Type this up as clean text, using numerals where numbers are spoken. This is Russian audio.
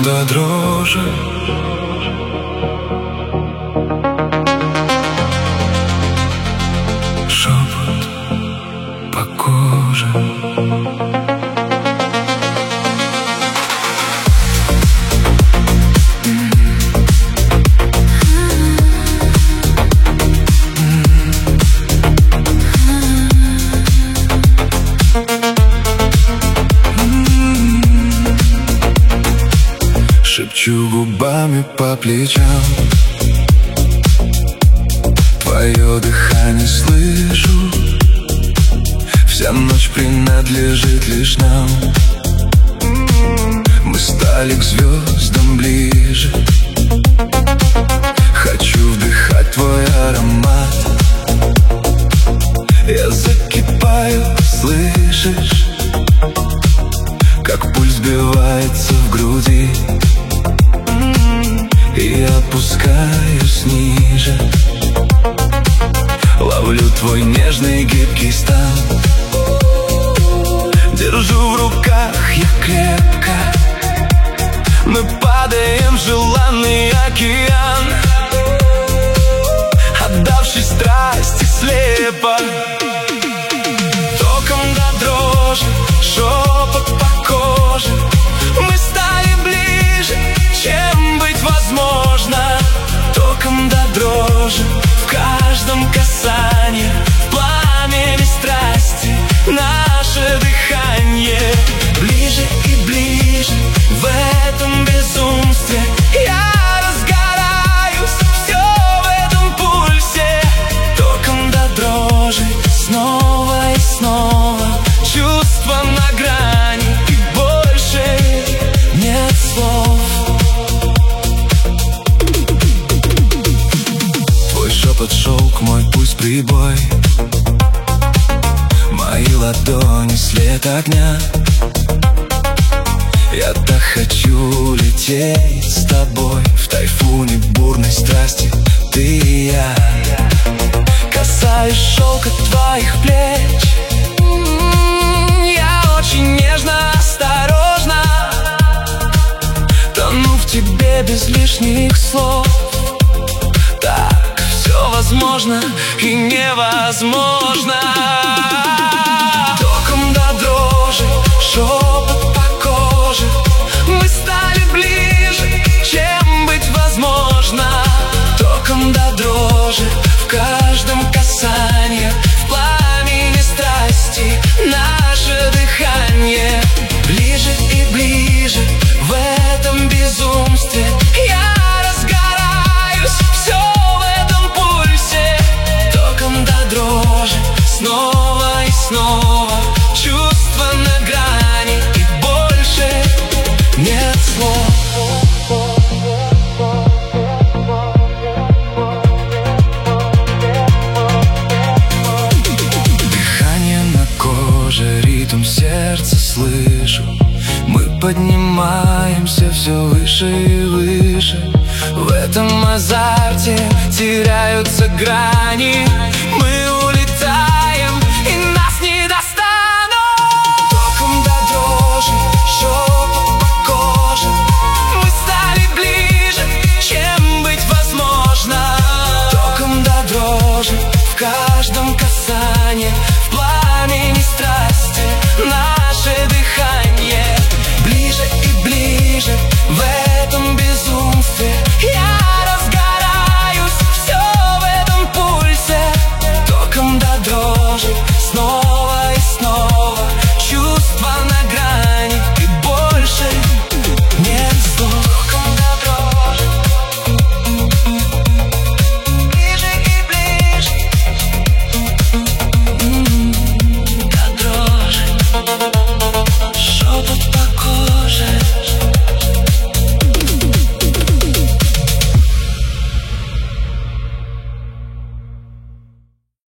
током до дрожи. Шепот по коже. Шепчу губами по плечам, твое дыхание слышу. Вся ночь принадлежит лишь нам. Мы стали к звездам ближе. Хочу вдыхать твой аромат. Я закипаю, слышишь, как пульс сбивается в груди. И опускаюсь ниже, ловлю твой нежный гибкий стан. Держу в руках я крепко. Мы падаем в желанный океан, отдавшись страсти слепо. Током до дрожи, шепот по коже. Мы стали ближе, чем быть возможно. Током до дрожи в каждом касании, в пламени страсти наше дыхание. Ближе и ближе в этом безумстве я разгораюсь, все в этом пульсе. Током до дрожи снова и снова, чувства на грани, и больше нет слов. Твой шепот шелк, мой пульс прибой. Мои ладони след огня. Я так хочу лететь с тобой в тайфуне бурной страсти, ты и я. Касаюсь шелка твоих плеч. Я очень нежно, осторожно тону в тебе без лишних слов. Так все возможно и невозможно. Током до дрожи, шепот по коже. Мы стали ближе, чем быть возможно. Током до дрожи в каждом касании, в пламени страсти наше дыхание. Ближе и ближе в этом безумстве я разгораюсь, все в этом пульсе. Током до дрожи снова и снова, чувства на грани, и больше нет слов. Дыхание на коже, ритм сердца слышу. Мы поднимаемся все выше и выше. В этом азарте теряются грани.